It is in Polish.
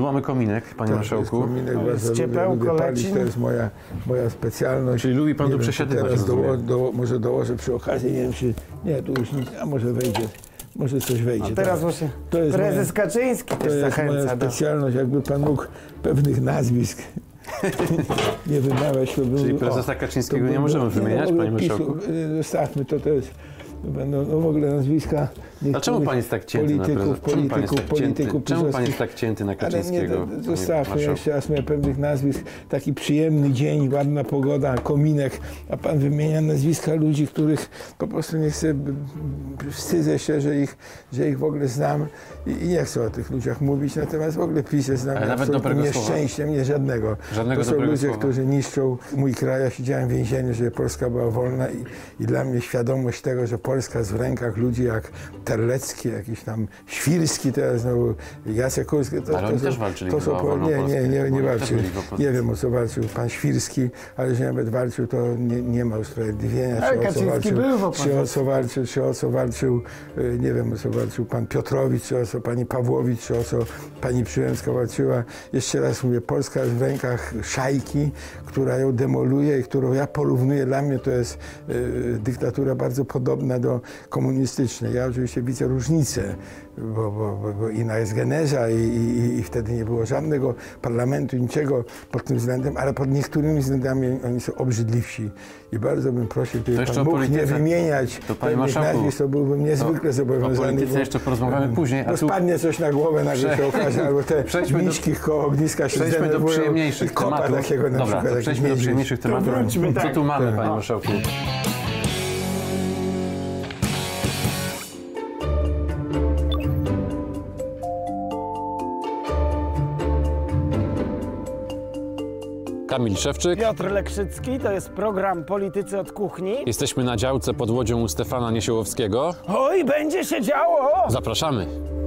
Tu mamy kominek, panie marszałku. To jest kominek, bardzo ciepełko lubię palić, leci. to jest moja specjalność. Czyli lubi pan Nie tu wiem, przesiadywać, teraz rozumiem. może dołożę przy okazji, nie wiem czy... Nie, tu już nic, a może wejdzie. Może coś wejdzie. A teraz właśnie prezes Kaczyński też zachęca. To jest moja specjalność, jakby pan mógł pewnych nazwisk nie wymawiać. To Czyli prezesa Kaczyńskiego nie możemy wymieniać, panie marszałku? Zostawmy to jest... Będą w ogóle nazwiska. A czemu pan jest tak cięty na prezesa? Czemu pan jest tak cięty na Kaczyńskiego? Ale nie, zostawmy jeszcze raz pewnych nazwisk. Taki przyjemny dzień, ładna pogoda, kominek, a pan wymienia nazwiska ludzi, których po prostu nie chcę, wstydzę się, że ich w ogóle znam i nie chcę o tych ludziach mówić, natomiast w ogóle PiS jest dla mnie absolutnym nieszczęściem, nie żadnego. To są ludzie, którzy niszczą mój kraj. Ja siedziałem w więzieniu, żeby Polska była wolna i dla mnie świadomość tego, że Polska jest w rękach ludzi jak Terlecki, jakiś tam Świrski, teraz znowu Jacek Kurski. Ale oni też walczyli to są, nie walczył. Nie wiem, o co walczył pan Świrski, ale że nawet walczył, to nie ma usprawiedliwienia. Czy o co walczył, nie wiem, o co walczył pan Piotrowicz, czy o co pani Pawłowicz, czy o co pani Przyłębska walczyła. Jeszcze raz mówię, Polska jest w rękach szajki, która ją demoluje i którą ja porównuję. Dla mnie to jest dyktatura bardzo podobna do komunistycznej. Ja oczywiście widzę różnicę, bo inna jest geneza i wtedy nie było żadnego parlamentu, niczego pod tym względem, ale pod niektórymi względami oni są obrzydliwsi. I bardzo bym prosił, gdyby pan mógł nie wymieniać pewnych nazwisk, to byłbym niezwykle zobowiązany. O polityce jeszcze porozmawiamy później. Bo spadnie coś na głowę, nagle się okaże, albo te miśki koło ogniska się przejdźmy do przyjemniejszych tematów. Takiego na Dobra, przykład, przejdźmy do przyjemniejszych tematów. Co tu mamy, panie marszałku? Kamil Szewczyk. Piotr Lekrzycki, to jest program Politycy od Kuchni. Jesteśmy na działce pod łodzią u Stefana Niesiołowskiego. Oj, będzie się działo! Zapraszamy.